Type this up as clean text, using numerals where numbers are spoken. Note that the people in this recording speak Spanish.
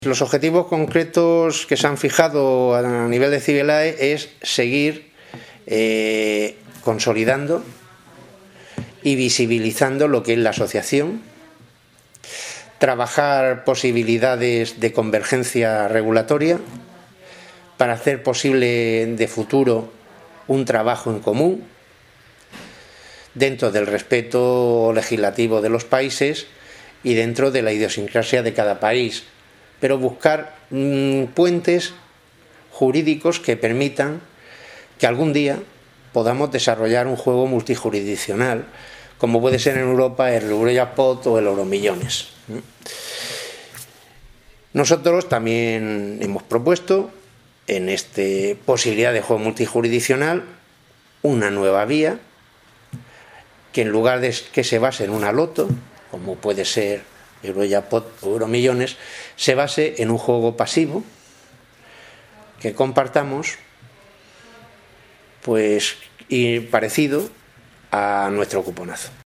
Los objetivos concretos que se han fijado a nivel de Civelae es seguir consolidando y visibilizando lo que es la asociación, trabajar posibilidades de convergencia regulatoria para hacer posible de futuro un trabajo en común dentro del respeto legislativo de los países y dentro de la idiosincrasia de cada país, pero buscar puentes jurídicos que permitan que algún día podamos desarrollar un juego multijurisdiccional, como puede ser en Europa el Eurojackpot o el Euromillones. Nosotros también hemos propuesto en esta posibilidad de juego multijurisdiccional una nueva vía que en lugar de que se base en una loto, como puede ser Eurojackpot o Euromillones, se base en un juego pasivo que compartamos, pues, y parecido a nuestro cuponazo.